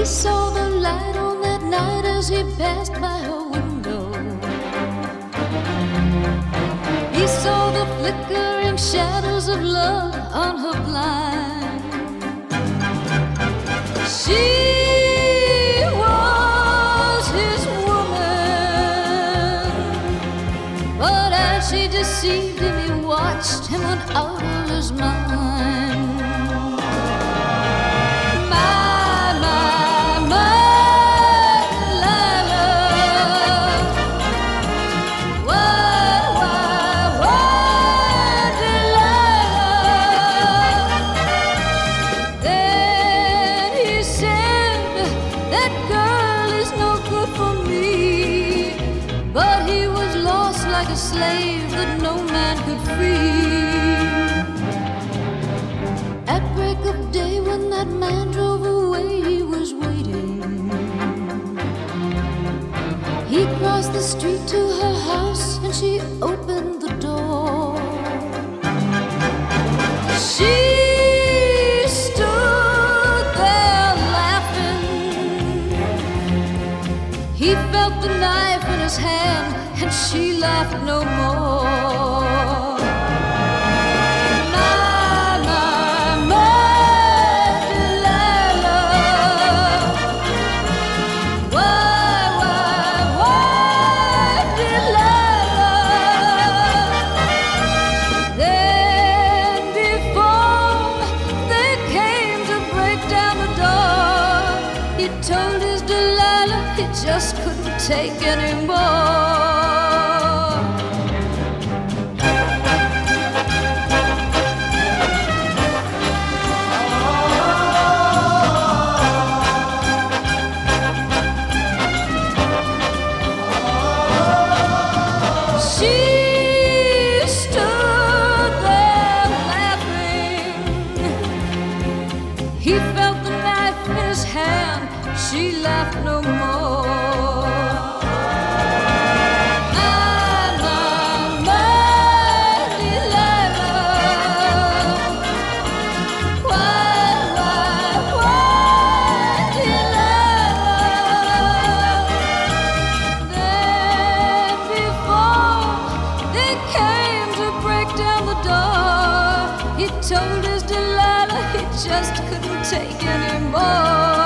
He saw the light on that night as he passed by her window. He saw the flickering shadows of love on her blind. She was his woman, but as she deceived him, he watched him went out of his mind. Like a slave that no man could free. At break of day when that man drove away, he was waiting. He crossed the street to her house and she opened the door. She stood there laughing. He felt the knife in his hand and she laughed no more. My Delilah. Why, Delilah? Then before they came to break down the door, he told his Delilah he just couldn't take anymore. She stood there laughing. He felt the knife in his hand. She laughed no more. My Delilah. Why, Delilah? Then before they came to break down the door, he told his Delilah he just couldn't take anymore.